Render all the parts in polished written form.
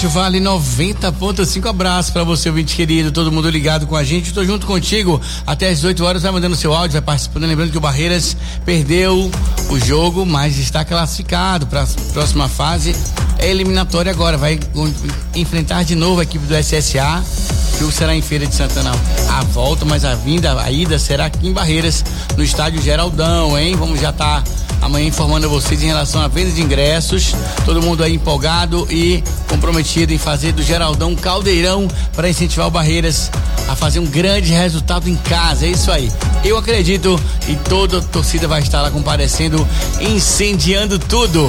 Rádio Vale 90.5, abraço pra você, ouvinte querido, todo mundo ligado com a gente, tô junto contigo até as 18 horas, vai mandando seu áudio, vai participando, lembrando que o Barreiras perdeu o jogo, mas está classificado para a próxima fase, é eliminatória agora, vai enfrentar de novo a equipe do SSA, o jogo será em Feira de Santana a volta, mas a ida será aqui em Barreiras, no estádio Geraldão, hein? Vamos já estar amanhã informando vocês em relação à venda de ingressos, todo mundo aí empolgado e comprometido em fazer do Geraldão caldeirão para incentivar o Barreiras a fazer um grande resultado em casa, é isso aí. Eu acredito e toda a torcida vai estar lá comparecendo, incendiando tudo.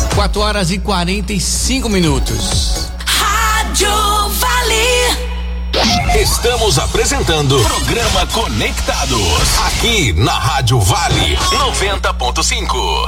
4h45. Rádio Vale. Estamos apresentando Programa Conectados, aqui na Rádio Vale 90.5.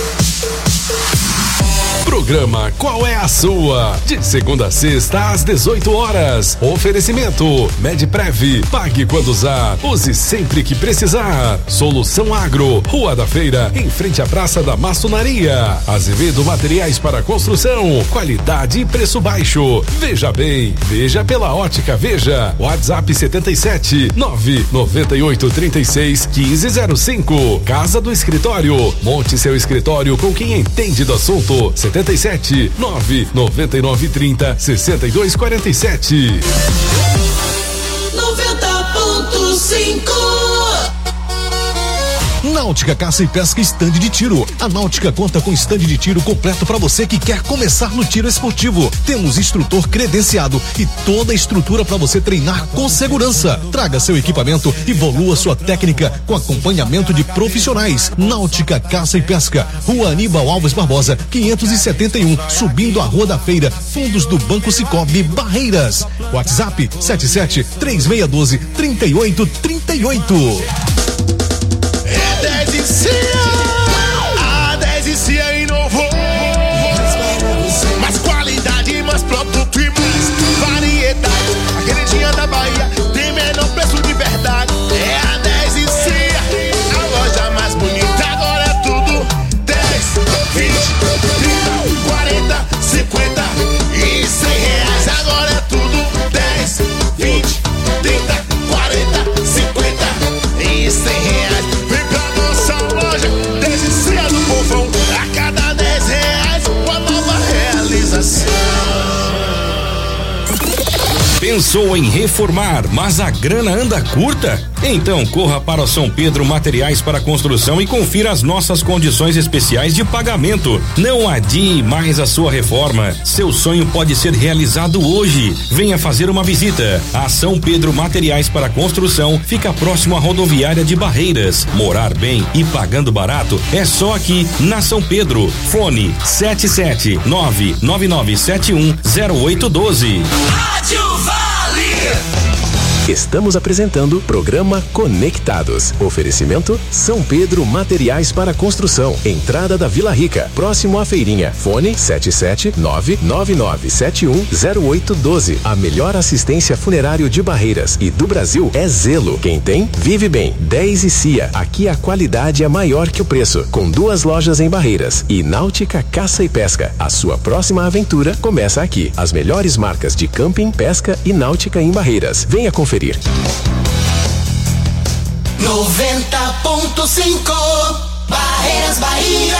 Programa Qual é a Sua? De segunda a sexta às 18 horas. Oferecimento Medprev. Pague quando usar. Use sempre que precisar. Solução Agro. Rua da Feira, em frente à Praça da Maçonaria. Azevedo Materiais para Construção. Qualidade e preço baixo. Veja bem. Veja pela Ótica Veja. WhatsApp 77 998 36 1505. Casa do Escritório. Monte seu escritório com quem entende do assunto. 77 999 30 62 47. 90.5. Náutica Caça e Pesca Estande de Tiro. A Náutica conta com estande de tiro completo para você que quer começar no tiro esportivo. Temos instrutor credenciado e toda a estrutura para você treinar com segurança. Traga seu equipamento e evolua sua técnica com acompanhamento de profissionais. Náutica Caça e Pesca, Rua Aníbal Alves Barbosa, 571, subindo a Rua da Feira, fundos do Banco Cicobi, Barreiras. WhatsApp 77 3612 3838. A 10 e Cia inovou. Mais qualidade, mais produto e mais variedade. A queridinha da Bahia tem menor preço de verdade. É a 10 e Cia, a loja mais bonita. Agora é tudo 10, 20, 30, 40, 50 e 100 reais. Agora é tudo 10, 20, 30, 40, 50 e 100 reais. A cada 10 reais, uma nova realização. Pensou em reformar, mas a grana anda curta? Então corra para o São Pedro Materiais para Construção e confira as nossas condições especiais de pagamento. Não adie mais a sua reforma. Seu sonho pode ser realizado hoje. Venha fazer uma visita. A São Pedro Materiais para Construção fica próximo à rodoviária de Barreiras. Morar bem e pagando barato é só aqui na São Pedro. Fone 77999710812. Rádio Vale. Estamos apresentando Programa Conectados. Oferecimento São Pedro Materiais para Construção. Entrada da Vila Rica, próximo à feirinha. Fone 77999710812. A melhor assistência funerário de Barreiras e do Brasil é Zelo. Quem tem, vive bem. 10 e Cia. Aqui a qualidade é maior que o preço. Com 2 lojas em Barreiras. E Náutica Caça e Pesca. A sua próxima aventura começa aqui. As melhores marcas de camping, pesca e náutica em Barreiras. Venha conferir. 90.5 Barreiras, Bahia.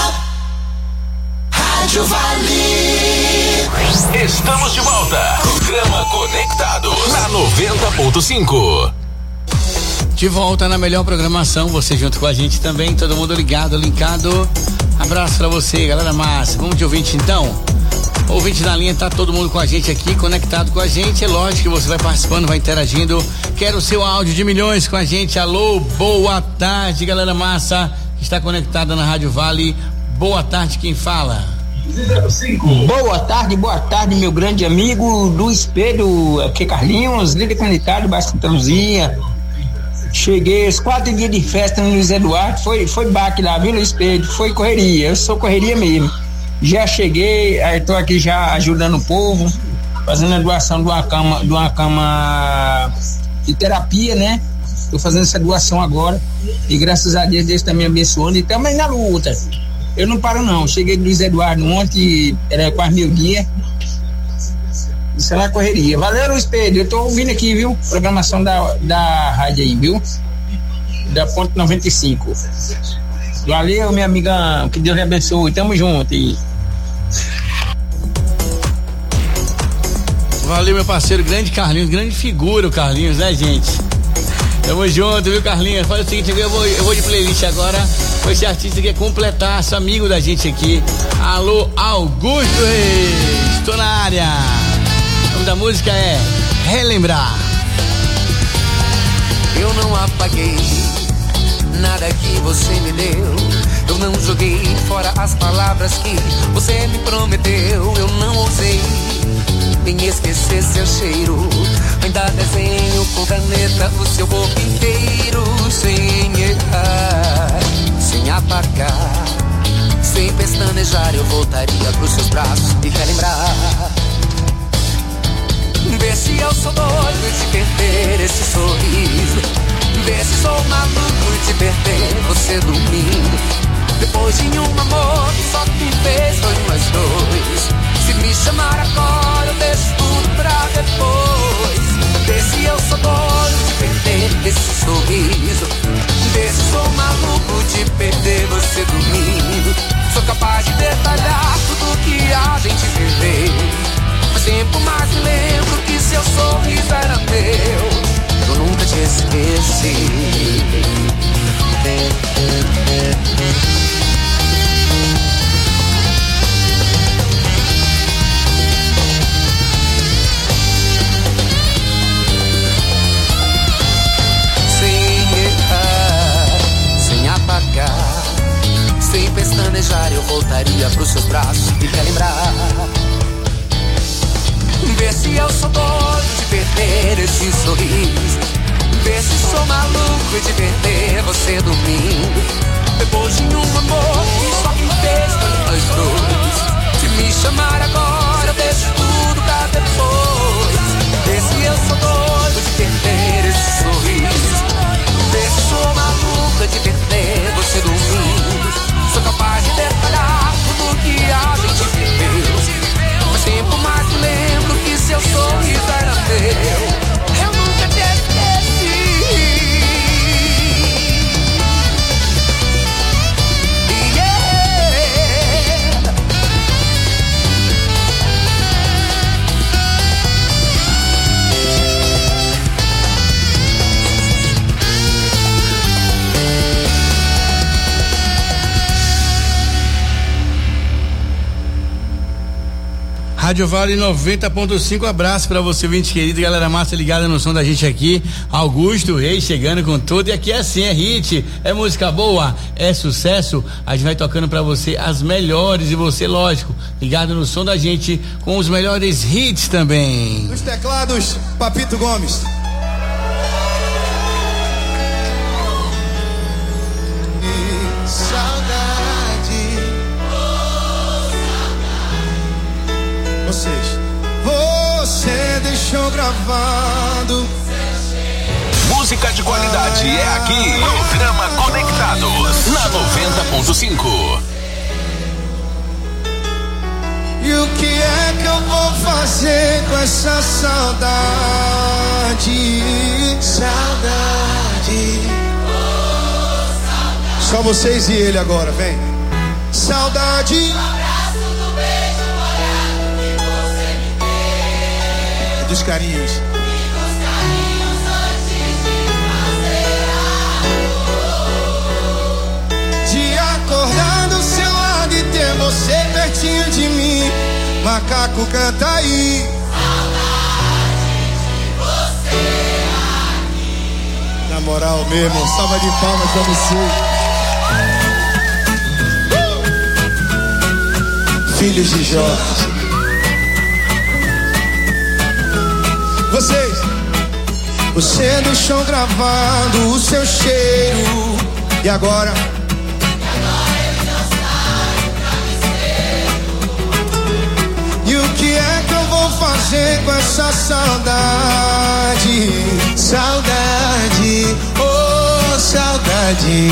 Rádio Vale. Estamos de volta. Programa Conectados na 90.5. De volta na melhor programação, você junto com a gente também, todo mundo ligado, linkado. Abraço pra você, galera massa. Vamos de ouvinte então? Ouvinte na linha, tá todo mundo com a gente aqui, conectado com a gente. É lógico que você vai participando, vai interagindo. Quero o seu áudio de milhões com a gente. Alô, boa tarde, galera massa. Está conectada na Rádio Vale. Boa tarde, quem fala? 05. Boa tarde, meu grande amigo do Espelho, aqui Carlinhos, líder comunitário, Baixo Santãozinha. Cheguei os 4 dias de festa no Luiz Eduardo, foi baque lá, viu, no Espelho? Foi correria, eu sou correria mesmo. Já cheguei, estou aqui já ajudando o povo, fazendo a doação de uma cama de terapia, né? Estou fazendo essa doação agora e graças a Deus está me abençoando e também na luta. Eu não paro não, cheguei do Luiz Eduardo ontem, era quase meio-dia, Isso é na correria. Valeu, Luiz Pedro. Eu tô ouvindo aqui, viu? Programação da rádio aí, viu? Da Ponte 95. Valeu, minha amiga. Que Deus lhe abençoe. Tamo junto. Valeu, meu parceiro, grande Carlinhos, grande figura o Carlinhos, né, gente? Tamo junto, viu, Carlinhos? Faz o seguinte, eu vou de playlist agora com esse artista que é completar, esse amigo da gente aqui. Alô, Augusto Reis, tô na área. O nome da música é Relembrar. Eu não apaguei nada que você me deu. Eu não joguei fora as palavras que você me prometeu. Eu não ousei em esquecer seu cheiro. Ainda desenho com caneta o seu corpo inteiro. Sem errar, sem apagar, sem pestanejar, eu voltaria pros seus braços e relembrar. Vê se eu sou doido de perder esse sorriso. Vê se sou maluco de perder você domingo. Depois de um amor que só me fez foi nós dois. Se me chamar agora eu deixo tudo pra depois. Vê se eu sou doido de perder esse sorriso. Vê se sou maluco de perder você domingo. Sou capaz de detalhar tudo que a gente viveu. Mas tempo mais me lembro que seu sorriso era meu. Eu nunca te esqueci. Sem pestanejar eu voltaria pros seus braços e relembrar. Vê se eu sou doido de perder esse sorriso. Vê se sou maluco de perder você domingo. Depois de um amor que só me fez foi nós dois. Se me chamar agora eu deixo tudo pra depois. Vê se eu sou doido de perder esse sorriso. Vê se sou maluca de perder você domingo. Sou capaz de detalhar tudo que a gente viveu. Mas tempo mais me lembro que seu sorriso era meu. Eu nunca te esqueci. Rádio Vale 90.5, abraço pra você, ouvinte querido, galera massa ligada no som da gente aqui, Augusto Reis chegando com tudo, e aqui é assim, é hit, é música boa, é sucesso, a gente vai tocando pra você as melhores, e você, lógico, ligado no som da gente, com os melhores hits também. Nos teclados, Papito Gomes. Você deixou gravado. Música de qualidade é aqui. Programa Conectados na 90.5. E o que é que eu vou fazer com essa saudade? Saudade. Só vocês e ele agora, vem. Saudade. Dos carinhos. De acordar do seu lado e ter você pertinho de mim. Macaco canta aí. Saudade de você aqui. Na moral mesmo, salva de palmas pra você. Filhos de Jorge. Você deixou gravado o seu cheiro. E agora? Ele não sai pra me E o que é que eu vou fazer com essa saudade? Saudade, oh saudade.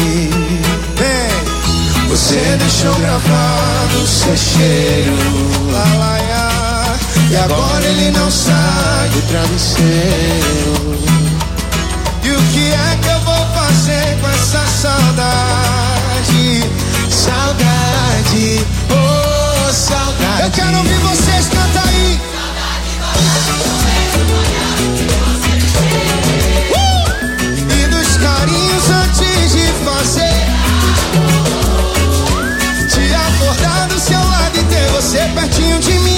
Vem, você deixou gravado o seu cheiro. Lá, lá, lá. E agora ele não sai do travesseiro. E o que é que eu vou fazer com essa saudade? Saudade, oh saudade. Eu quero ouvir vocês, canta aí. E dos carinhos antes de fazer, de acordar do seu lado e ter você pertinho de mim.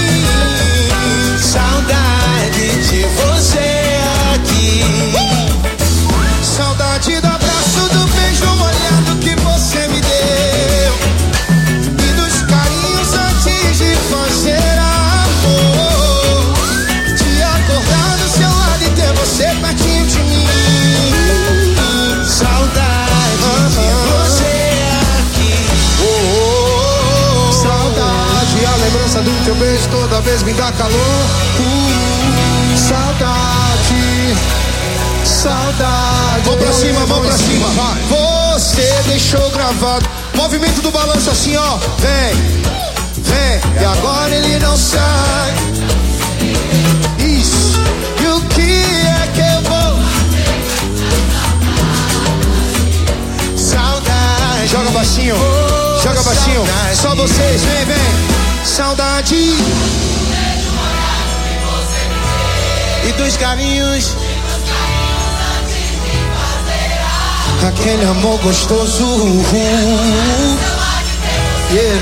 Saudade de você aqui. Saudade do abraço, do beijo molhado que você me deu. E dos carinhos antes de fazer amor, de acordar do seu lado e ter você pertinho de mim. Saudade de você aqui. Saudade, a lembrança do teu beijo toda vez me dá calor. Saudade, saudade. Vamos pra cima, vamos pra cima. Vai. Você deixou gravado. Movimento do balanço assim, ó. Vem, vem. E agora ele não sai. Isso. E o que é que eu vou? Saudade. Joga baixinho, joga baixinho. Saudade. Só vocês, vem, vem. Saudade. E dos carinhos, aquele amor gostoso. Yeah.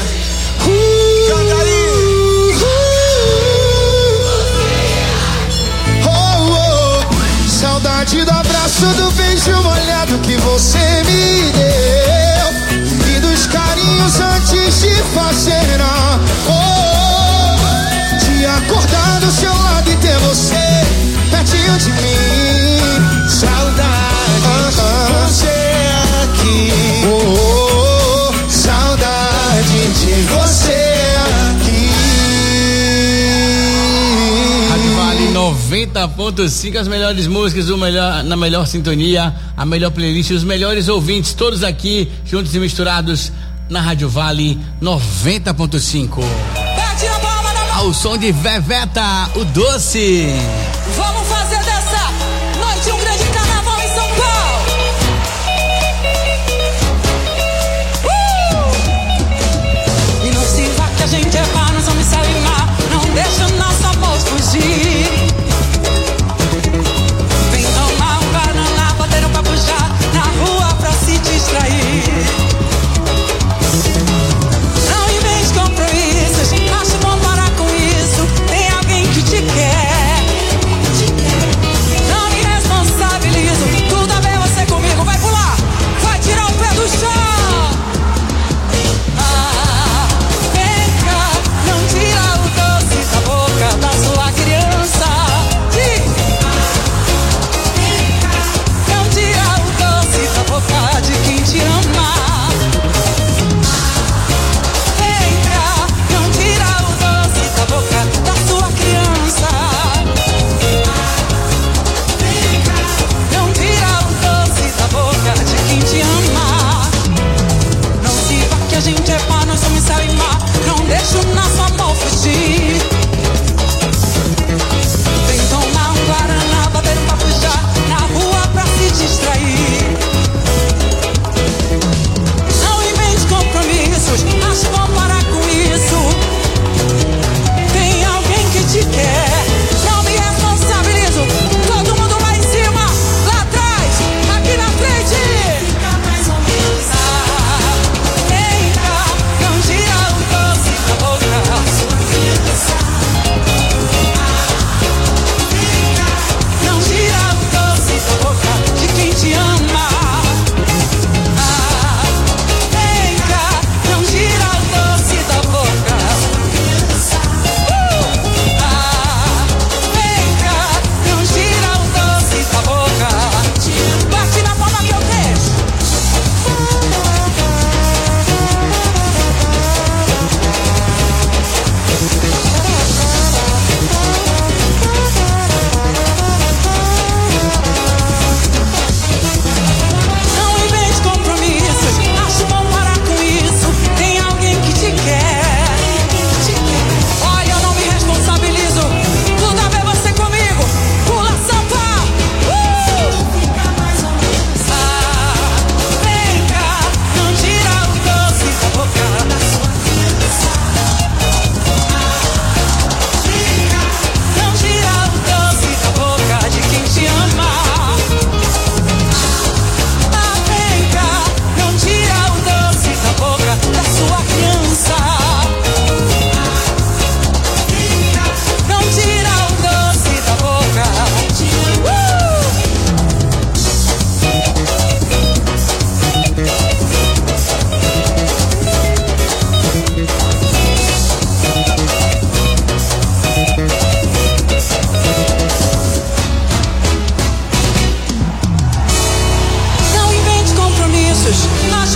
Saudade do abraço, do beijo molhado que você me deu. E dos carinhos antes de fazer amor, de acordar do seu lado e ter você pertinho de mim. Saudade de você aqui. Saudade de você aqui. Rádio Vale 90.5, as melhores músicas, na melhor sintonia, a melhor playlist, os melhores ouvintes, todos aqui juntos e misturados na Rádio Vale 90.5. Ao som de Veveta, o Doce. Vamos fazer dessa noite um grande carnaval em São Paulo. E não se vá que a gente é pá, nós vamos sair mal. Não deixa o nosso amor fugir. Vem tomar um guaraná, bater um papo já na rua pra se distrair. Não invente compromissos, acho bom parar com isso. Tem alguém que te quer.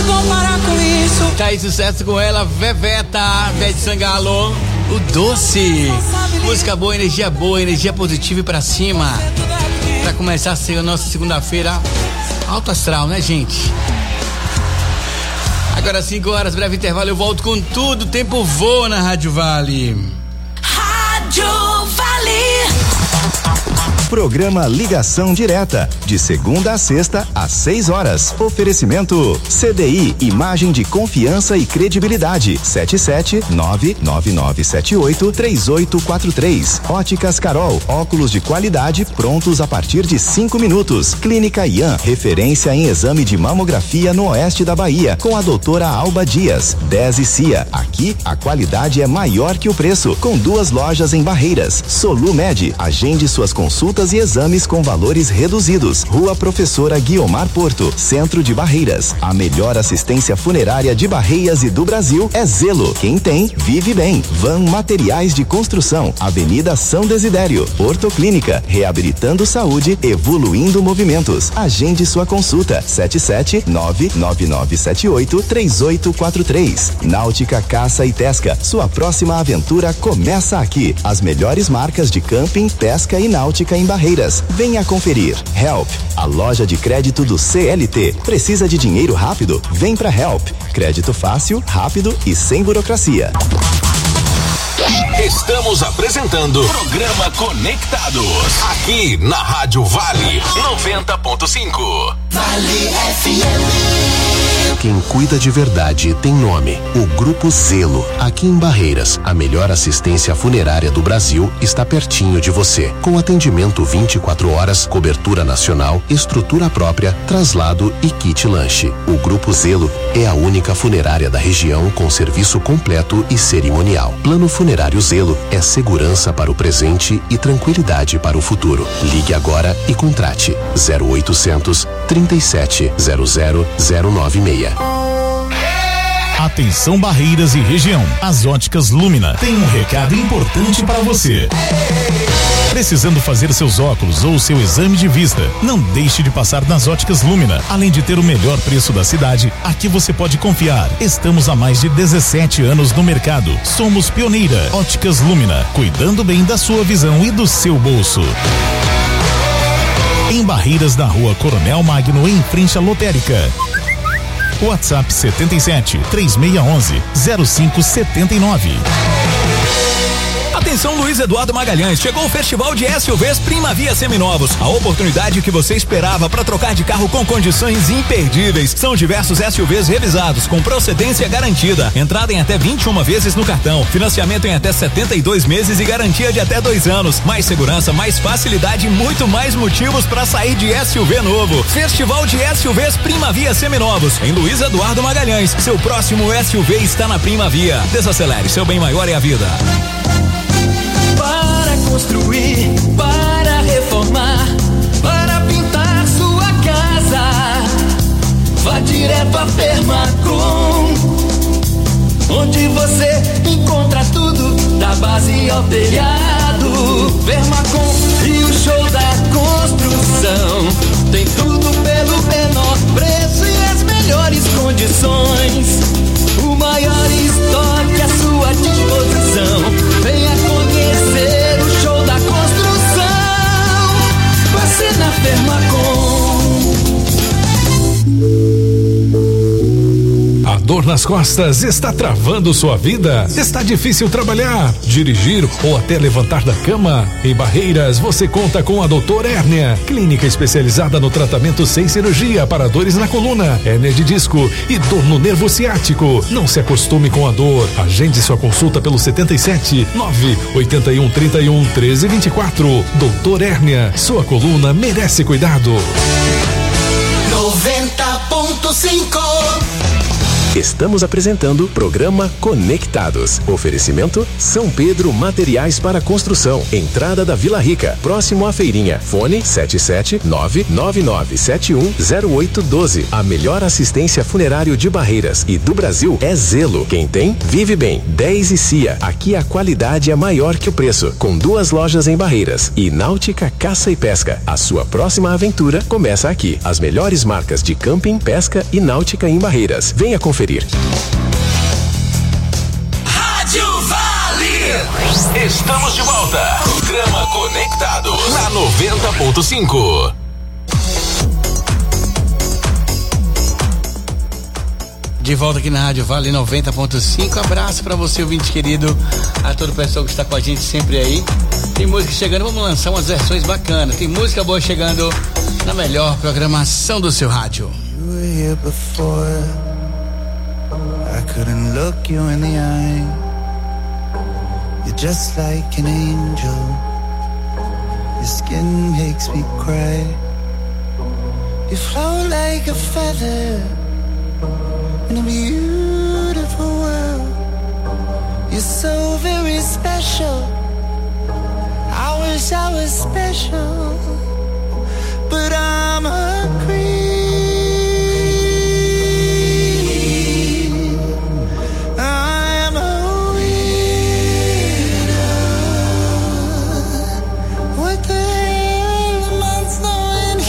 vão parar com isso. Tá aí sucesso com ela, Veveta, Vete Sangalo, o Doce. Música boa, energia positiva e pra cima. Pra começar a ser a nossa segunda-feira alto astral, né, gente? Agora 5 horas, breve intervalo, eu volto com tudo. Tempo voa na Rádio Vale. Rádio Vale. Programa Ligação Direta, de segunda a sexta, às 6 horas. Oferecimento CDI, imagem de confiança e credibilidade. 77999783843. Óticas Carol, óculos de qualidade prontos a partir de 5 minutos. Clínica Ian, referência em exame de mamografia no oeste da Bahia, com a doutora Alba Dias. 10 e CIA, aqui a qualidade é maior que o preço, com 2 lojas em Barreiras. Solumed, agende suas consultas e exames com valores reduzidos. Rua Professora Guiomar Porto, Centro de Barreiras. A melhor assistência funerária de Barreiras e do Brasil é Zelo. Quem tem, vive bem. Van Materiais de Construção, Avenida São Desidério. Ortoclínica, reabilitando saúde, evoluindo movimentos. Agende sua consulta. 77999783843. Náutica Caça e Pesca, sua próxima aventura começa aqui. As melhores marcas de camping, pesca e náutica em Barreiras. Venha conferir. Help, a loja de crédito do CLT. Precisa de dinheiro rápido? Vem pra Help. Crédito fácil, rápido e sem burocracia. Estamos apresentando Programa Conectados, aqui na Rádio Vale 90.5. Vale FM. Quem cuida de verdade tem nome. O Grupo Zelo. Aqui em Barreiras, a melhor assistência funerária do Brasil está pertinho de você. Com atendimento 24 horas, cobertura nacional, estrutura própria, traslado e kit lanche. O Grupo Zelo é a única funerária da região com serviço completo e cerimonial. Plano Funerário Zelo é segurança para o presente e tranquilidade para o futuro. Ligue agora e contrate 0800 37 00096. Atenção Barreiras e região. As Óticas Lumina tem um recado importante para você. Precisando fazer seus óculos ou seu exame de vista? Não deixe de passar nas Óticas Lumina. Além de ter o melhor preço da cidade, aqui você pode confiar. Estamos há mais de 17 anos no mercado. Somos pioneira. Óticas Lumina, cuidando bem da sua visão e do seu bolso. Em Barreiras, na Rua Coronel Magno, em frente à lotérica. WhatsApp 77 3611 0579. Atenção, Luiz Eduardo Magalhães, chegou o Festival de SUVs Primavia Seminovos, a oportunidade que você esperava para trocar de carro com condições imperdíveis. São diversos SUVs revisados, com procedência garantida, entrada em até 21 vezes no cartão, financiamento em até 72 meses e garantia de até 2 anos. Mais segurança, mais facilidade e muito mais motivos para sair de SUV novo. Festival de SUVs Primavia Seminovos, em Luiz Eduardo Magalhães. Seu próximo SUV está na Primavia. Desacelere, seu bem maior é a vida. Para construir, para reformar, para pintar sua casa, vá direto a Fermacom, onde você encontra tudo, da base ao telhado. Fermacom e o show da construção, tem tudo pelo menor preço e as melhores condições. O maior estoque à sua disposição. Venha conhecer o show da construção. Você na Fermacom. A dor nas costas está travando sua vida? Está difícil trabalhar, dirigir ou até levantar da cama? Em Barreiras, você conta com a Doutor Hérnia, clínica especializada no tratamento sem cirurgia para dores na coluna, hérnia de disco e dor no nervo ciático. Não se acostume com a dor. Agende sua consulta pelo 77 981 31 13 24. Doutor Hérnia, sua coluna merece cuidado. 90.5 Estamos apresentando programa Conectados. Oferecimento São Pedro Materiais para Construção. Entrada da Vila Rica, próximo à feirinha. Fone 77999710812. A melhor assistência funerário de Barreiras e do Brasil é Zelo. Quem tem, vive bem. 10 e Cia. Aqui a qualidade é maior que o preço. Com 2 lojas em Barreiras. E Náutica Caça e Pesca. A sua próxima aventura começa aqui. As melhores marcas de camping, pesca e náutica em Barreiras. Venha conferir. Rádio Vale. Estamos de volta. Programa Conectados na 90.5. De volta aqui na Rádio Vale 90.5. Abraço pra você, ouvinte querido, a todo o pessoal que está com a gente sempre aí. Tem música chegando, vamos lançar umas versões bacanas. Tem música boa chegando na melhor programação do seu rádio. You were here before. I couldn't look you in the eye. You're just like an angel. Your skin makes me cry. You float like a feather in a beautiful world. You're so very special. I wish I was special, but I'm a creep. I'm a widow. What the hell am I doing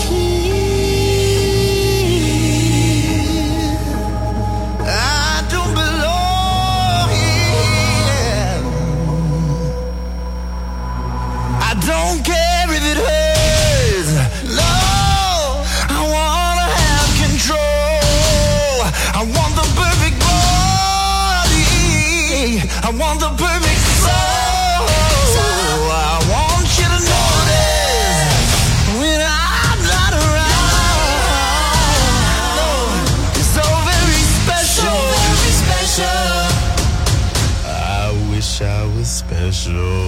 here? I don't belong here. I don't care if it hurts. No, I wanna have control. I want the perfect body. I want the perfect soul. I want you to notice when I'm not around. You're so very special. So very special. I wish I was special.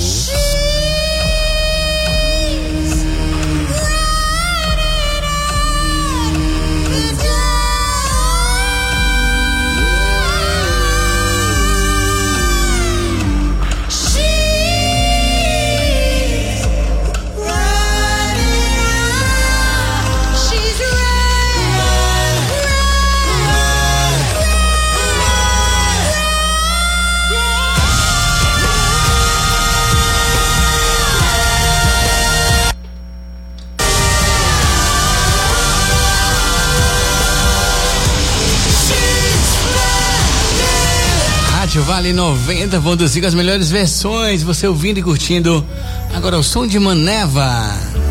Vale 90.5, as melhores versões, você ouvindo e curtindo. Agora o som de Maneva.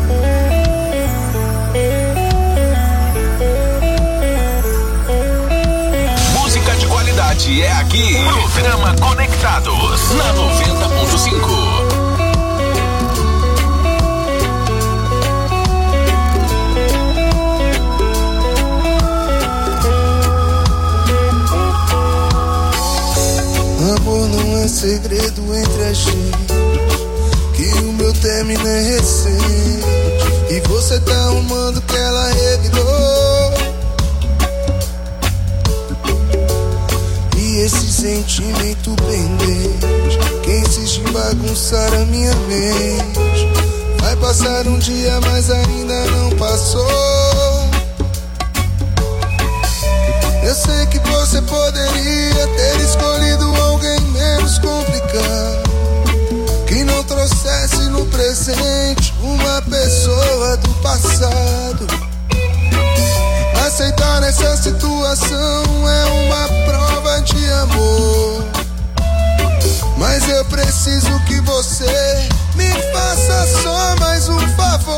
Música de qualidade é aqui. Programa Conectados na 90.5. Amor não é segredo entre a gente, que o meu término é recente, e você tá arrumando que ela revirou. E esse sentimento pendente, que insiste em bagunçar a minha mente. Vai passar um dia, mas ainda não passou. Eu sei que você poderia ter escolhido alguém menos complicado, que não trouxesse no presente uma pessoa do passado. Aceitar essa situação é uma prova de amor, mas eu preciso que você me faça só mais um favor.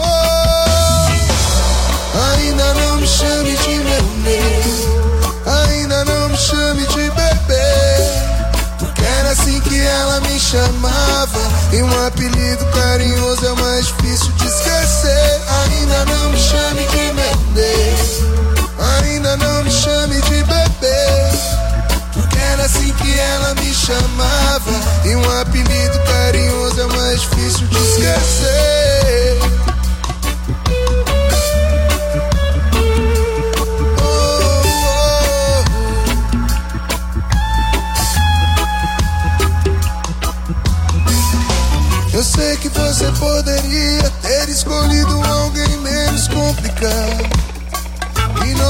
Ainda não me chame de meu negro, ainda não me chame de bebê, porque era assim que ela me chamava, e um apelido carinhoso é o mais difícil de esquecer. Ainda não me chame de meu Deus, ainda não me chame de bebê, porque era assim que ela me chamava, e um apelido carinhoso é o mais difícil de esquecer.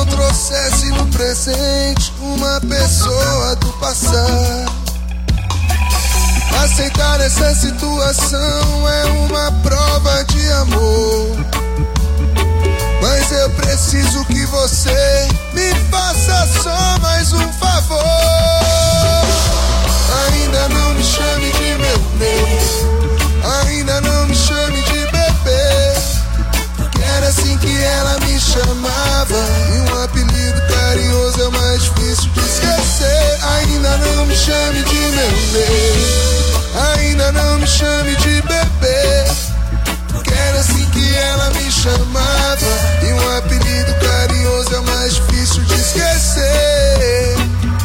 trouxesse no presente uma pessoa do passado. Aceitar essa situação é uma prova de amor, mas eu preciso que você me faça só mais um favor. Ainda não me chame de meu bem, ainda não me chame de bebê, que era assim que ela me chamava, e um apelido carinhoso é o mais difícil de esquecer. Ainda não me chame de meu bem, ainda não me chame de bebê, que era assim que ela me chamava, e um apelido carinhoso é o mais difícil de esquecer.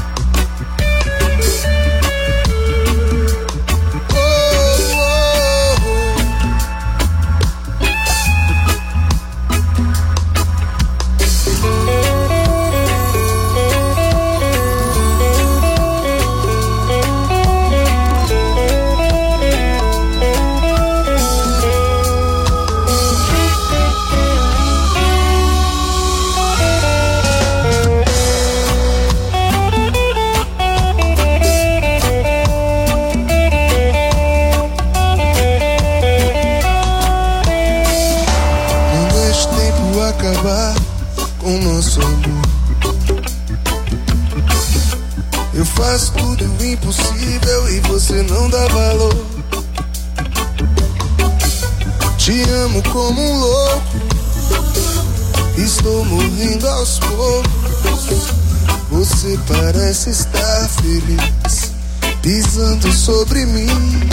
Com nosso amor, eu faço tudo o impossível e você não dá valor. Te amo como um louco, estou morrendo aos poucos. Você parece estar feliz, pisando sobre mim.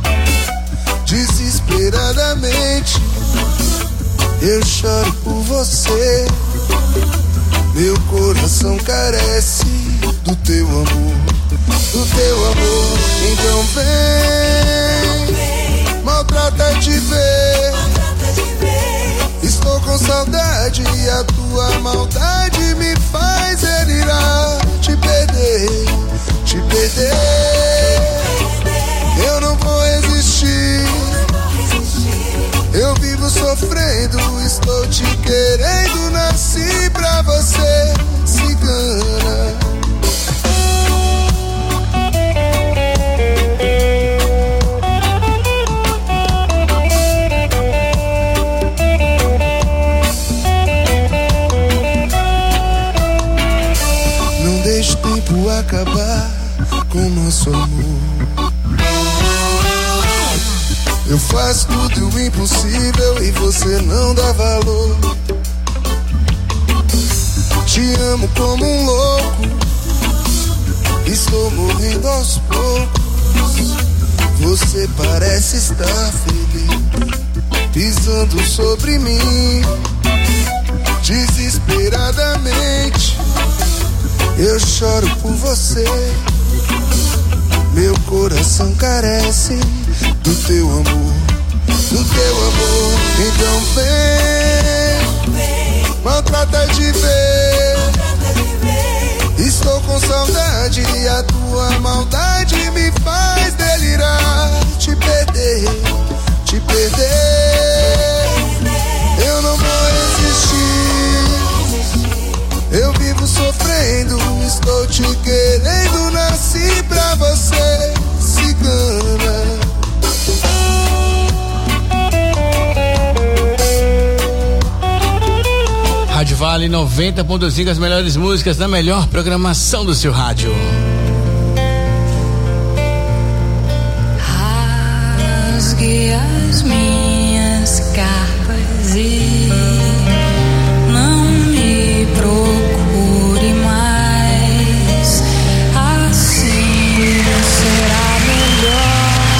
Desesperadamente eu choro por você. Meu coração carece do teu amor, do teu amor. Então vem, maltrata de ver. Estou com saudade e a tua maldade me faz delirar. Te perder, te perder. Eu não vou resistir. Eu vivo sofrendo, estou te querendo, nasci pra você, cigana. Não deixe o tempo acabar com nosso amor. Eu faço tudo o impossível e você não dá valor. Te amo como um louco, estou morrendo aos poucos. Você parece estar feliz, pisando sobre mim. Desesperadamente eu choro por você. Meu coração carece do teu amor, do teu amor. Então vem, maltrata de ver. Estou com saudade e a tua maldade me faz delirar. Te perder, te perder. Eu não vou resistir. Eu vivo sofrendo, estou te querendo, nasci pra você, cigana. Rádio Vale 90.5, as melhores músicas da melhor programação do seu rádio. Rasgue as minhas cartas e não me procure mais. Assim será melhor.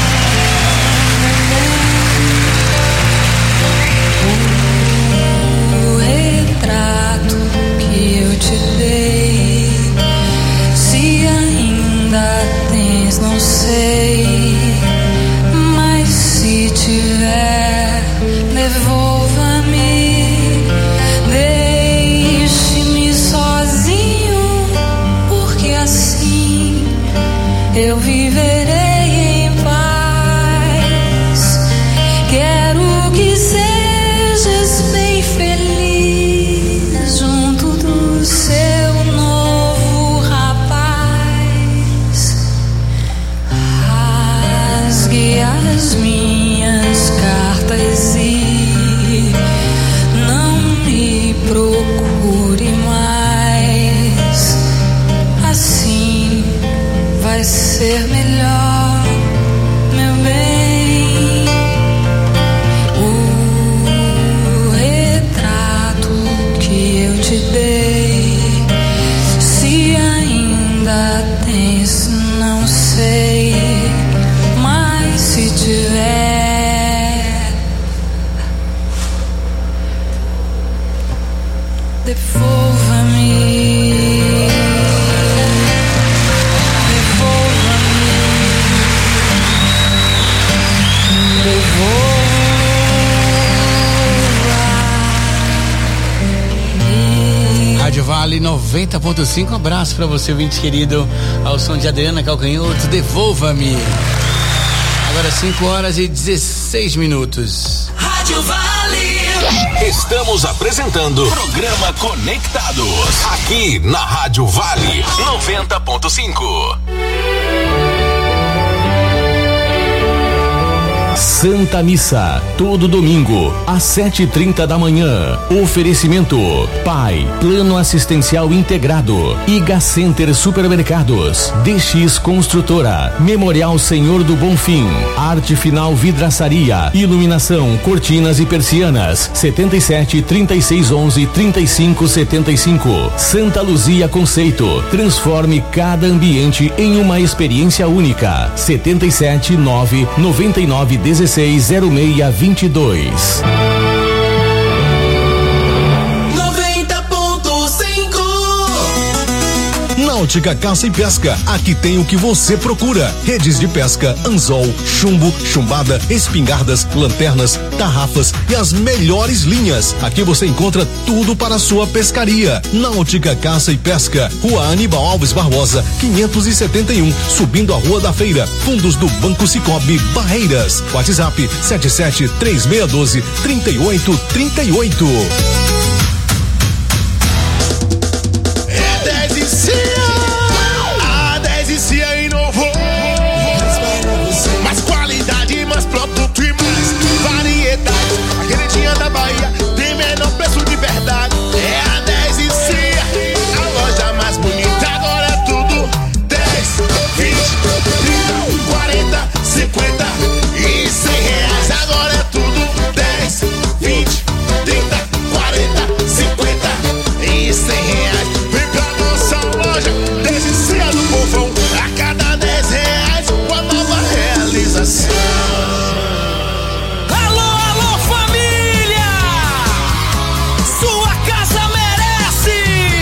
O retrato que eu te dei, se ainda tens, não sei, mas se tiver, devolva-me. Deixe-me sozinho, porque assim eu viverei em paz. Quero que sejas bem feliz junto dos Rádio Vale 90.5, um abraço pra você, ouvinte querido, ao som de Adriana Calcanhoto, Devolva-me. Agora 5h16. Rádio Vale. Estamos apresentando programa Conectados, aqui na Rádio Vale 90.5. Santa Missa, todo domingo, às 7h30 da manhã. Oferecimento: Pai, Plano Assistencial Integrado, Iga Center Supermercados, DX Construtora, Memorial Senhor do Bonfim, Arte Final Vidraçaria, Iluminação, Cortinas e Persianas, 77 36 11 35 75. Santa Luzia Conceito, transforme cada ambiente em uma experiência única. 77 9 99 16 0622. 90.5 Náutica Caça e Pesca, aqui tem o que você procura: redes de pesca, anzol, chumbo, chumbada, espingardas, lanternas, tarrafas e as melhores linhas. Aqui você encontra tudo para a sua pescaria. Náutica Caça e Pesca, Rua Aníbal Alves Barbosa, 571, subindo a Rua da Feira, fundos do Banco Cicobi, Barreiras. WhatsApp 7736123838. A 10 e Cia inovou. Mais qualidade, mais produto e mais variedade. A queridinha da Bahia tem menor preço de verdade. É a 10 e Cia, a loja mais bonita. Agora é tudo 10, 20, 30, 40, 50 e 100 reais. Agora é tudo 10, 20, 30, 40, 50 e 100 reais. Vem pra nossa loja, 10 e Cia do Povão. A cada 10 reais, uma nova realização. Alô, alô, família! Sua casa merece!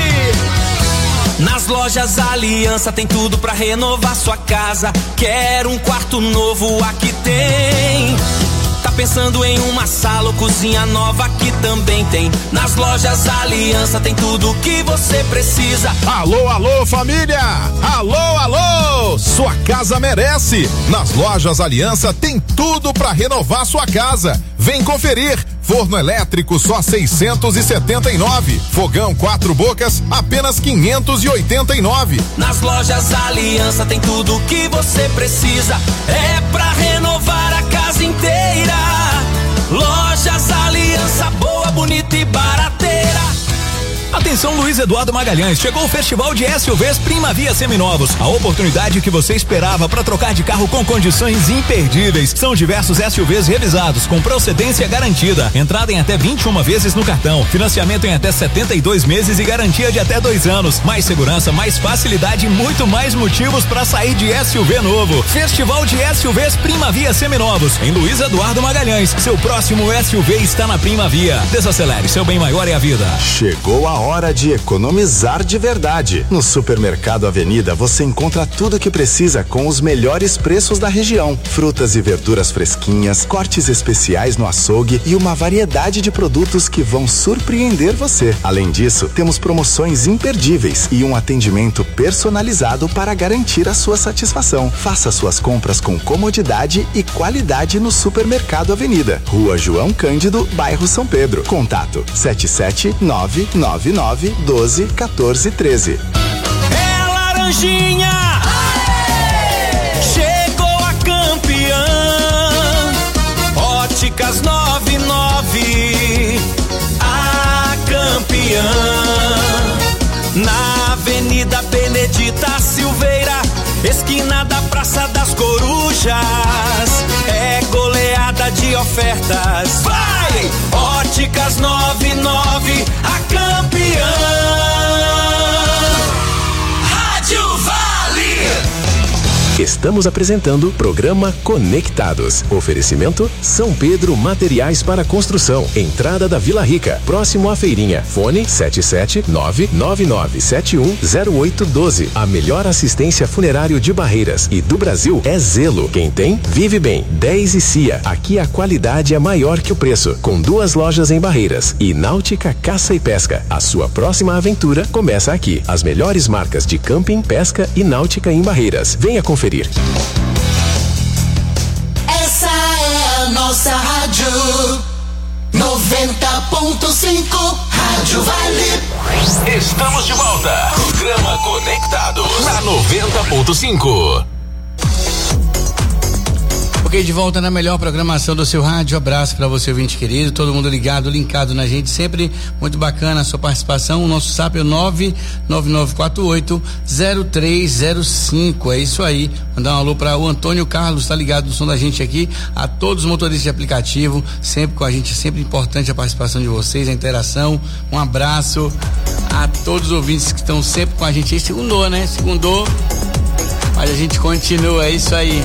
Nas lojas Aliança tem tudo pra renovar sua casa. Quer um quarto novo? Aqui tem. Tá pensando em uma sala ou cozinha nova? Aqui também tem. Nas lojas Aliança tem tudo o que você precisa. Alô, alô, família! Alô, alô! Sua casa merece! Nas lojas Aliança tem tudo pra renovar sua casa. Vem conferir. Forno elétrico só 679. Fogão 4 bocas apenas 589. Nas lojas Aliança tem tudo o que você precisa. É pra renovar a casa inteira. Lojas Aliança, boa, bonita e barateira. Atenção, Luiz Eduardo Magalhães, chegou o Festival de SUVs Primavia Seminovos, a oportunidade que você esperava para trocar de carro com condições imperdíveis. São diversos SUVs revisados com procedência garantida, entrada em até 21 vezes no cartão, financiamento em até 72 meses e garantia de até 2 anos. Mais segurança, mais facilidade e muito mais motivos para sair de SUV novo. Festival de SUVs Primavia Seminovos, em Luiz Eduardo Magalhães. Seu próximo SUV está na Primavia. Desacelere, seu bem maior é a vida. Chegou a hora de economizar de verdade. No Supermercado Avenida você encontra tudo o que precisa com os melhores preços da região. Frutas e verduras fresquinhas, cortes especiais no açougue e uma variedade de produtos que vão surpreender você. Além disso, temos promoções imperdíveis e um atendimento personalizado para garantir a sua satisfação. Faça suas compras com comodidade e qualidade no Supermercado Avenida, Rua João Cândido, bairro São Pedro. Contato 77999 12 14 13. É Laranjinha! Aê! Chegou a campeã! Óticas 99, a campeã. Na Avenida Benedita Silveira, esquina da Praça das Corujas. É goleada de ofertas. Vai! Óticas 99, a campeã. Rádio Vale. Estamos apresentando programa Conectados. Oferecimento São Pedro Materiais para Construção. Entrada da Vila Rica, próximo à feirinha. Fone 77999710812. A melhor assistência funerário de Barreiras e do Brasil é Zelo. Quem tem, vive bem. 10 e Cia. Aqui a qualidade é maior que o preço. Com 2 lojas em Barreiras. E Náutica Caça e Pesca. A sua próxima aventura começa aqui. As melhores marcas de camping, pesca e náutica em Barreiras. Venha conferir. Essa é a nossa rádio 90.5 Rádio Vale. Estamos de volta. Programa Conectados na 90.5. Ok, de volta na melhor programação do seu rádio. Abraço para você, ouvinte querido, todo mundo ligado, linkado na gente, sempre muito bacana a sua participação. O nosso SAP é o 99948-0305. É isso aí. Mandar um alô para o Antônio Carlos, tá ligado no som da gente aqui. A todos os motoristas de aplicativo, sempre com a gente, sempre importante a participação de vocês, a interação. Um abraço a todos os ouvintes que estão sempre com a gente aí. Segundou, né? Segundou, mas a gente continua, é isso aí.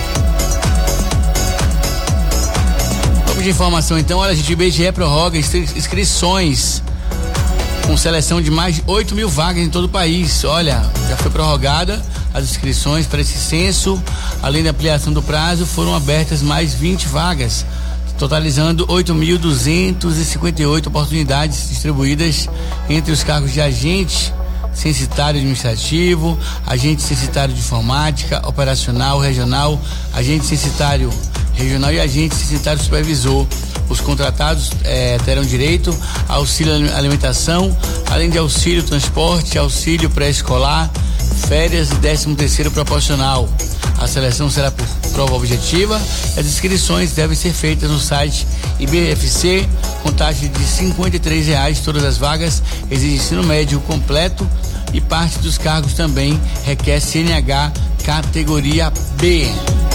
De informação então, olha, a gente, o IBGE prorroga inscrições com seleção de mais de 8.000 vagas em todo o país. Olha, já foi prorrogada as inscrições para esse censo. Além da ampliação do prazo, foram abertas mais 20 vagas, totalizando 8.258 oportunidades distribuídas entre os cargos de agente censitário administrativo, agente censitário de informática, operacional, regional, agente censitário regional e agente censitário supervisor. Os contratados terão direito a auxílio alimentação, além de auxílio transporte, auxílio pré-escolar, férias e 13º proporcional. A seleção será por prova objetiva. As inscrições devem ser feitas no site IBFC com taxa de R$53. Todas as vagas exigem ensino médio completo e parte dos cargos também requer CNH categoria B.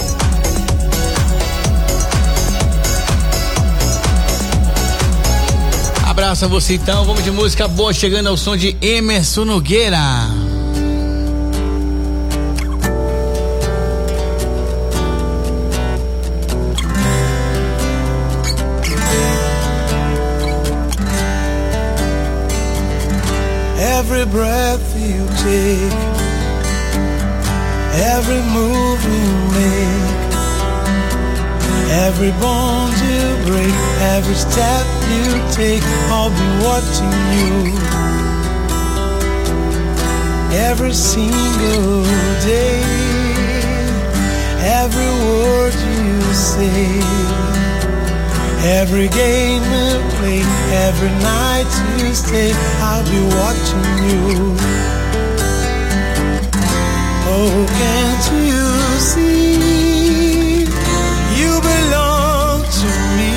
Abraço a você então, vamos de música boa, chegando ao som de Emerson Nogueira. Every breath you take, every move you make, every bond you break, every step you take, I'll be watching you. Every single day, every word you say, every game you play, every night you stay, I'll be watching you. Oh, can't you see? You belong to me.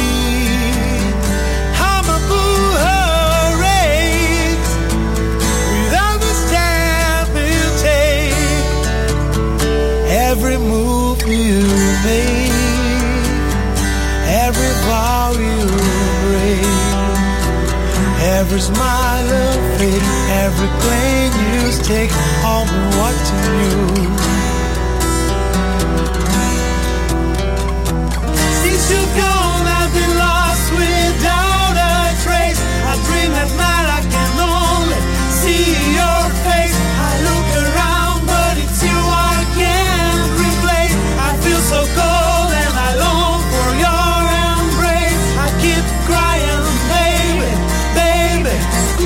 I'm a Buharate without the step you take. Every move you make, every vow you break, every smile of fate, every plane you take, I'll be watching you. Since you've gone, I've been lost without a trace. I dream at night, I can only see your face. I look around, but it's you I can't replace. I feel so cold and I long for your embrace. I keep crying, baby, baby.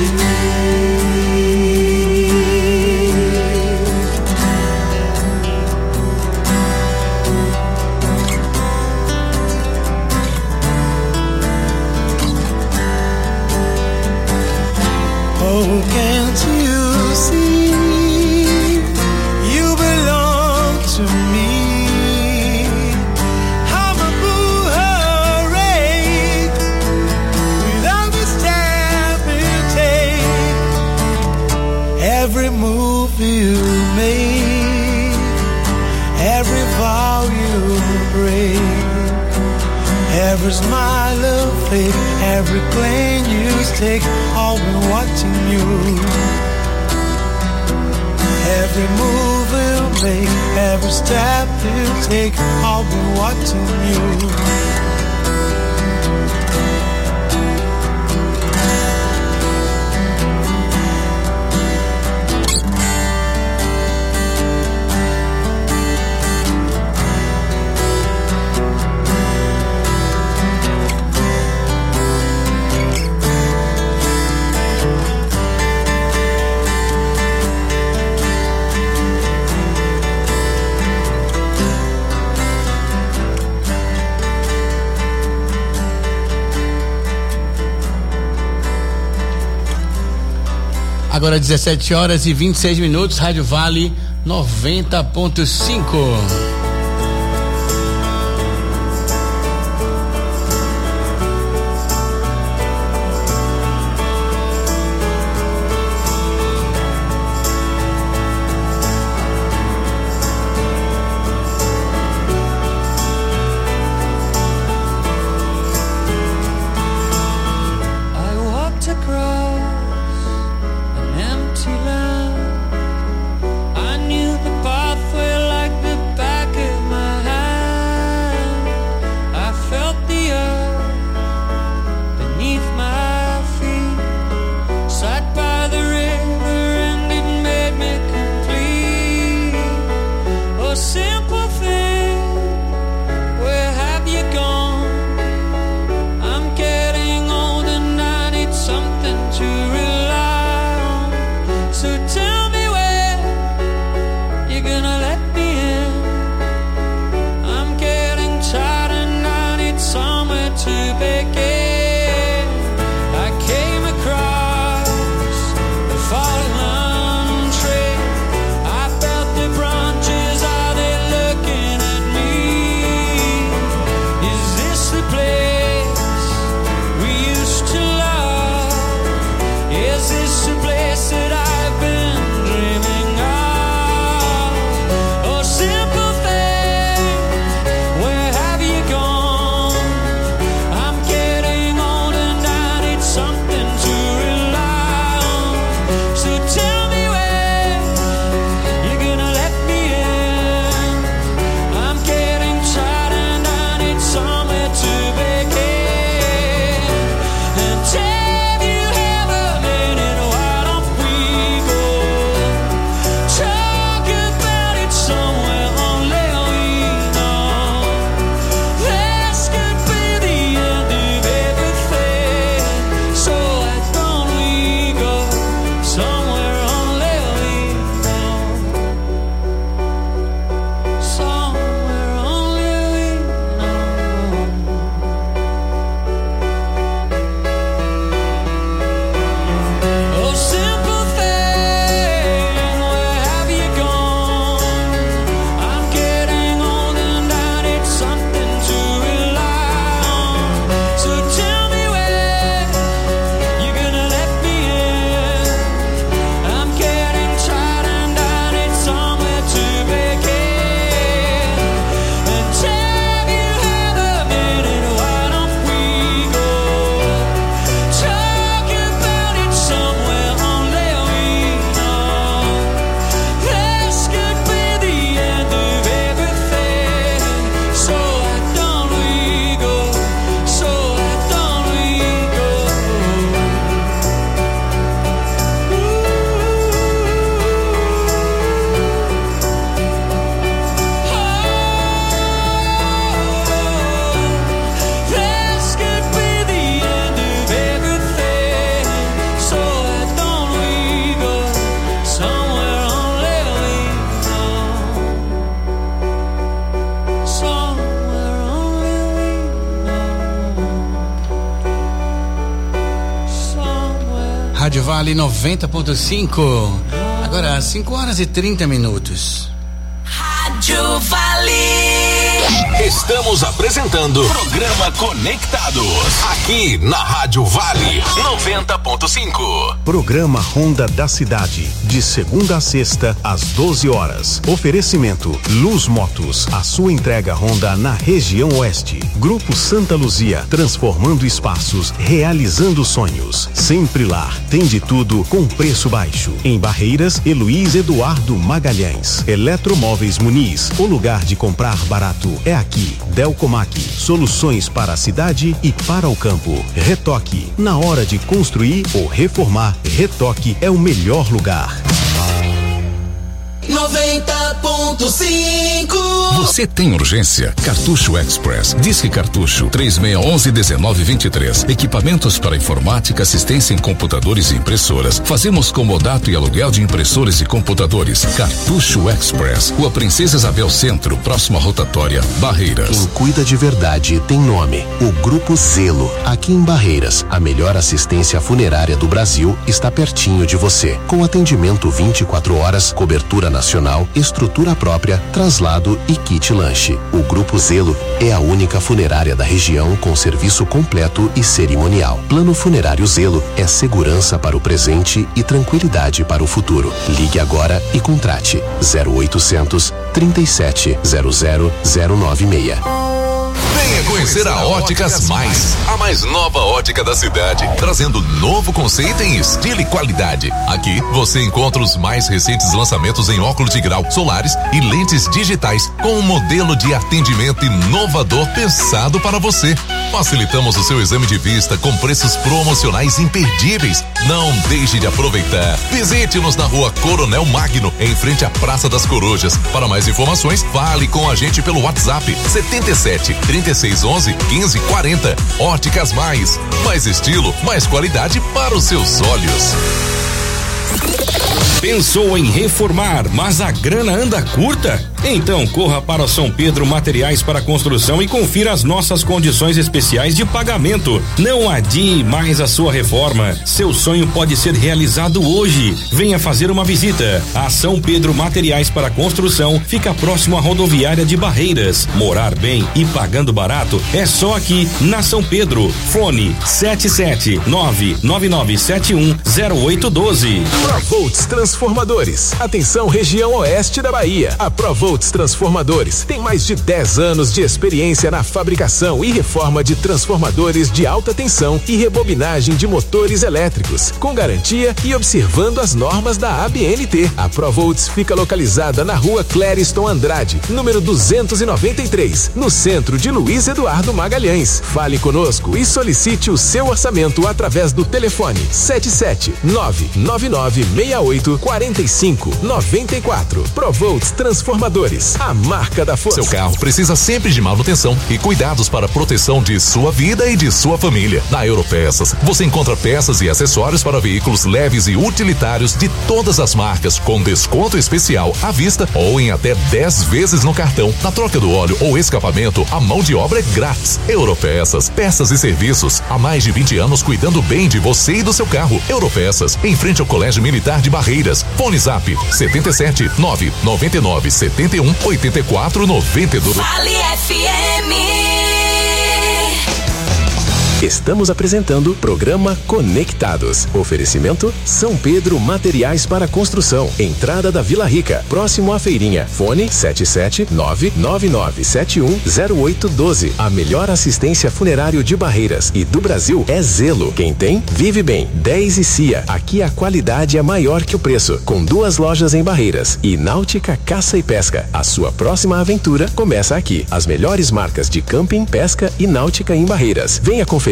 Oh, can't you see? You belong to me. I'm a Buharate without the step you take. Every move you make, every vow you break, every smile of fate, every plane you take, I'll be watching you. Every move you make. Every step you take, I'll be watching you. Agora 17 horas e 26 minutos, Rádio Vale 90.5. Rádio Vale 90.5. Agora 5 horas e 30 minutos. Rádio Vale. Estamos apresentando Programa Conectados, aqui na Rádio Vale 90.5. Programa Honda da Cidade, de segunda a sexta, às 12 horas. Oferecimento Luz Motos, a sua entrega Honda na região oeste. Grupo Santa Luzia, transformando espaços, realizando sonhos. Sempre lá, tem de tudo com preço baixo. Em Barreiras, Luiz Eduardo Magalhães. Eletromóveis Muniz, o lugar de comprar barato é aqui. Delcomac, soluções para a cidade e para o campo. Retoque, na hora de construir ou reformar, Retoque é o melhor lugar. 90.5. Você tem urgência? Cartucho Express. Disque Cartucho 3611-1923. Equipamentos para informática, assistência em computadores e impressoras. Fazemos comodato e aluguel de impressoras e computadores. Cartucho Express. Rua Princesa Isabel Centro, próxima rotatória, Barreiras. Quem cuida de verdade tem nome. O Grupo Zelo. Aqui em Barreiras, a melhor assistência funerária do Brasil está pertinho de você. Com atendimento 24 horas, cobertura nacional, estrutura própria, traslado e kit lanche. O Grupo Zelo é a única funerária da região com serviço completo e cerimonial. Plano Funerário Zelo é segurança para o presente e tranquilidade para o futuro. Ligue agora e contrate 0800 37 00096. Venha conhecer a Óticas Mais, a mais nova ótica da cidade, trazendo novo conceito em estilo e qualidade. Aqui você encontra os mais recentes lançamentos em óculos de grau, solares e lentes digitais, com um modelo de atendimento inovador pensado para você. Facilitamos o seu exame de vista com preços promocionais imperdíveis. Não deixe de aproveitar. Visite-nos na Rua Coronel Magno, em frente à Praça das Corujas. Para mais informações, fale com a gente pelo WhatsApp 77 3611 1540. Óticas Mais estilo, mais qualidade para os seus olhos. Pensou em reformar, mas a grana anda curta? Então corra para São Pedro Materiais para Construção e confira as nossas condições especiais de pagamento. Não adie mais a sua reforma. Seu sonho pode ser realizado hoje. Venha fazer uma visita. A São Pedro Materiais para Construção fica próximo à rodoviária de Barreiras. Morar bem e pagando barato é só aqui na São Pedro. Fone 77999710812. Provolts Transformadores. Atenção, região oeste da Bahia. A Provolts Transformadores tem mais de 10 anos de experiência na fabricação e reforma de transformadores de alta tensão e rebobinagem de motores elétricos, com garantia e observando as normas da ABNT. A Provolts fica localizada na Rua Clériston Andrade, número 293, no centro de Luiz Eduardo Magalhães. Fale conosco e solicite o seu orçamento através do telefone 77999684594. Provolts Transformadores, a marca da força. Seu carro precisa sempre de manutenção e cuidados para a proteção de sua vida e de sua família. Na Europeças, você encontra peças e acessórios para veículos leves e utilitários de todas as marcas, com desconto especial à vista ou em até 10 vezes no cartão. Na troca do óleo ou escapamento, a mão de obra é grátis. Europeças, peças e serviços há mais de 20 anos cuidando bem de você e do seu carro. Europeças, em frente ao Colégio Militar de Barreiras. Fone Zap 77 999 71 84 92. Vale FM. Estamos apresentando Programa Conectados. Oferecimento São Pedro Materiais para Construção. Entrada da Vila Rica, próximo à feirinha. Fone 77999710812. A melhor assistência funerário de Barreiras e do Brasil é Zelo. Quem tem, vive bem. 10 e Cia. Aqui a qualidade é maior que o preço. Com 2 lojas em Barreiras e Náutica Caça e Pesca. A sua próxima aventura começa aqui. As melhores marcas de camping, pesca e náutica em Barreiras. Venha conferir.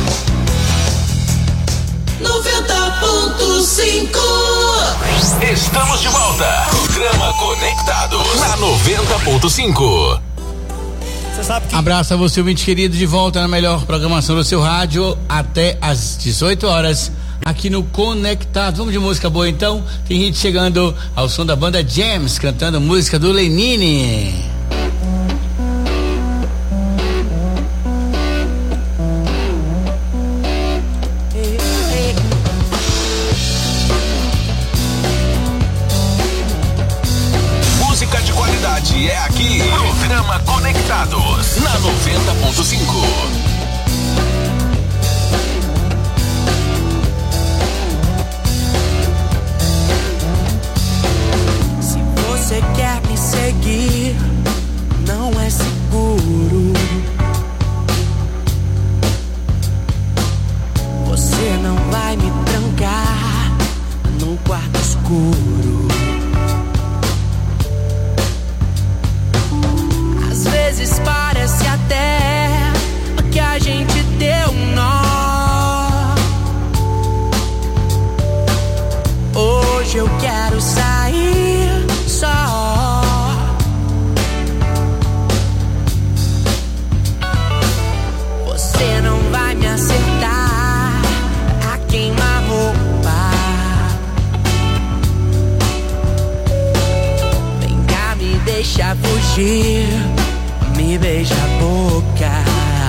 90.5. Estamos de volta. Programa Conectados na 90.5. Abraço a você, ouvinte querido, de volta na melhor programação do seu rádio até às 18 horas aqui no Conectado. Vamos de música boa então? Tem gente chegando ao som da banda James cantando música do Lenine. É aqui, Programa Programa Conectados na 90.5. Você quer me seguir, não é seguro. Você não vai me trancar num quarto escuro. Às vezes parece até que a gente deu um nó. Hoje eu quero sair só. Você não vai me acertar a queima-roupa. Vem cá, me deixa fugir, me beija a boca.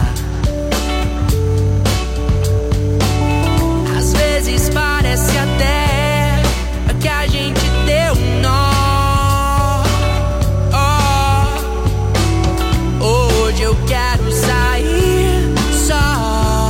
Às vezes parece até que a gente deu um nó. Hoje eu quero sair só.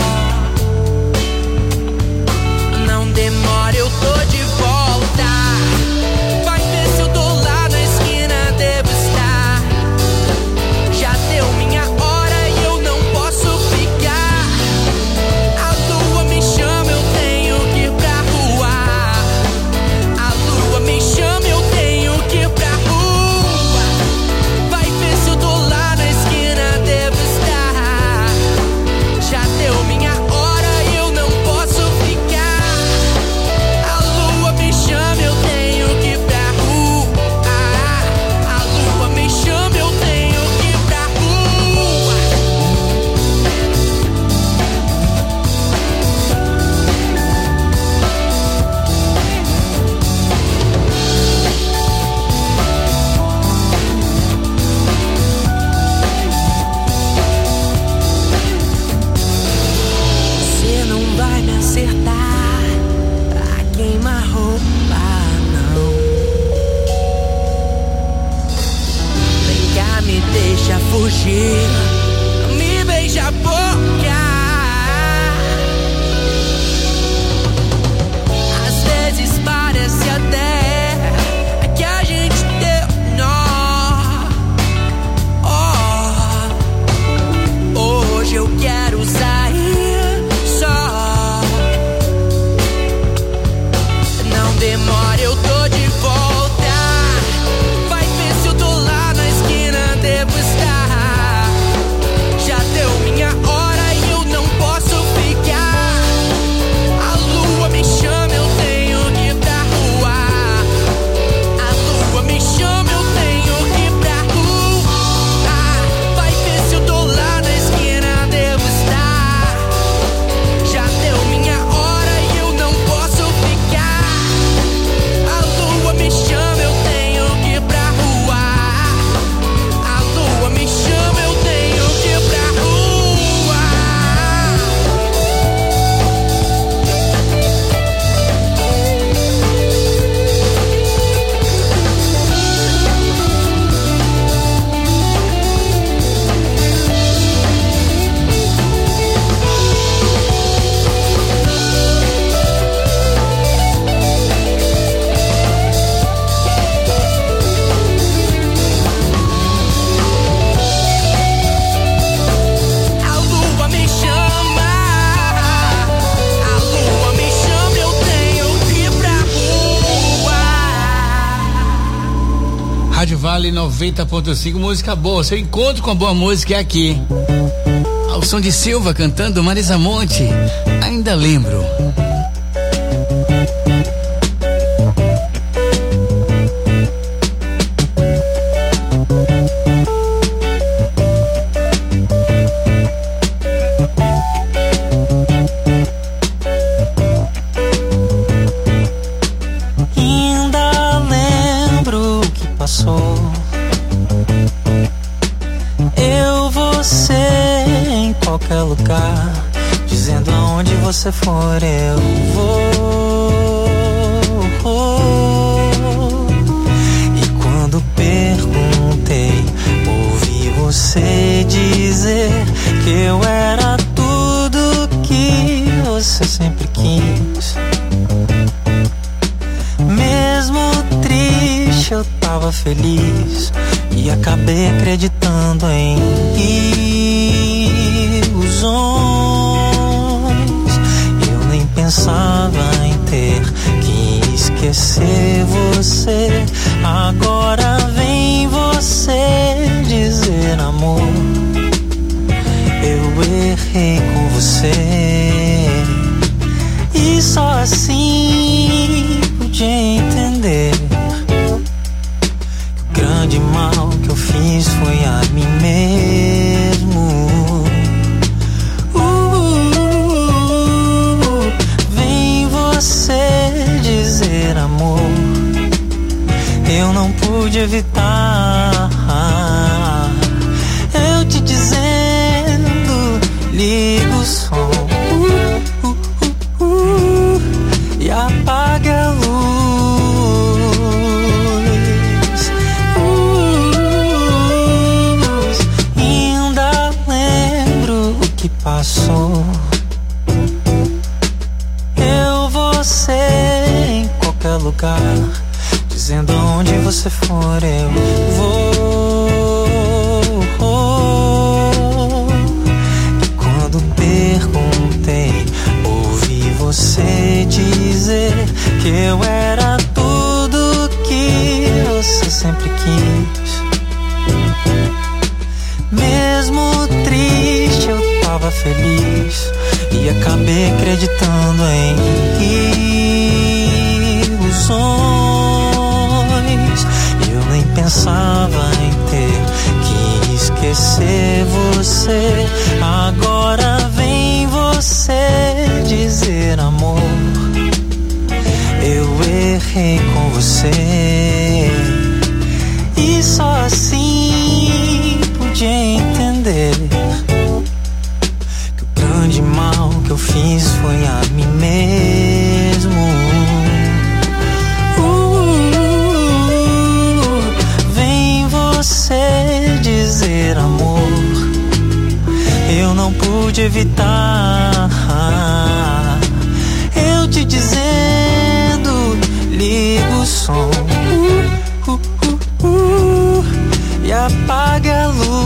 Não demora, eu tô de volta. Vai ver se eu tô lá na esquina, devo estar. Já deu minha hora e eu não posso ficar. A lua me chama, eu tenho que ir pra rua. A lua me chama, eu tenho que ir pra rua. Vai ver se eu tô lá na esquina, devo estar. Já deu minha hora e eu não posso ficar. A lua me chama, eu tenho que ir pra rua. A lua me chama, eu tenho que ir pra rua. Você não vai me acertar a queima-roupa, não. Vem cá, me deixa fugir, me beija a boca. Às vezes parece até que a gente deu nó. Hoje eu quero sair só. Não demora, eu tô de volta. Vai ver se eu tô lá na esquina, devo estar. Já deu minha hora e eu não posso ficar. A lua me chama, eu tenho que ir pra rua. A lua me chama, eu tenho que ir pra rua. Vai ver se eu tô lá na esquina, devo estar. Já deu minha hora e eu não posso ficar. A lua me chama, eu tenho que ir pra rua. A lua me chama, eu tenho que ir pra rua. A lua me chama, a lua me chama, eu tenho que ir pra rua. Rádio Vale 90.5, música boa. Seu encontro com a boa música é aqui. Ao som de Silva cantando Marisa Monte, ainda lembro. Ainda lembro o que passou. Eu, você, em qualquer lugar, dizendo aonde você for, eu vou. E quando perguntei, ouvi eu tava feliz e acabei acreditando em ilusões. Eu nem pensava em ter que esquecer você. Agora vem você dizer, amor, eu errei com você. E só assim pude entender que o grande mal que eu fiz foi a mim mesmo. Vem você dizer, amor, eu não pude evitar. Eu te dizendo, liga o som e apaga a luz. Ainda lembro o que passou. Eu, você, em qualquer lugar, dizendo onde você for, eu vou. E quando perguntei, ouvi você dizer que eu era tudo que você sempre quis. Mesmo triste, eu tava feliz e acabei acreditando em ilusões. Eu nem pensava em ter que esquecer você. Agora vem você dizer, amor, eu errei com você. E só assim pude entender que o grande mal que eu fiz foi a mim mesmo. Vem você dizer, amor, eu não pude evitar. Eu te dizendo, liga o som e apaga a luz.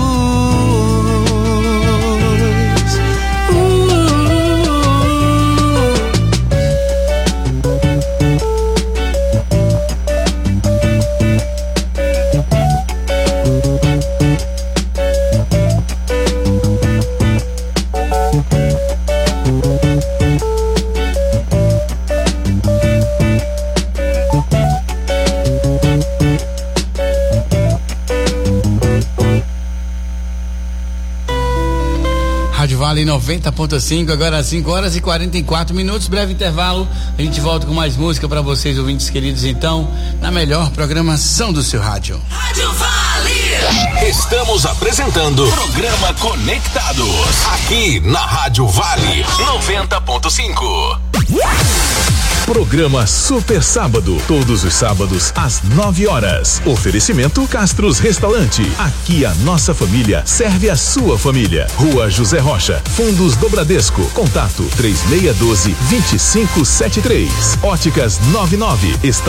Vale 90.5, agora às 5 horas e 44 minutos, breve intervalo, a gente volta com mais música para vocês, ouvintes queridos, então, na melhor programação do seu rádio. Rádio Vale! Estamos apresentando Programa Conectados, aqui na Rádio Vale 90.5. Programa Super Sábado, todos os sábados às 9 horas. Oferecimento Castros Restaurante. Aqui a nossa família serve a sua família. Rua José Rocha, Fundos do Bradesco. Contato 3612-2573. Óticas 99.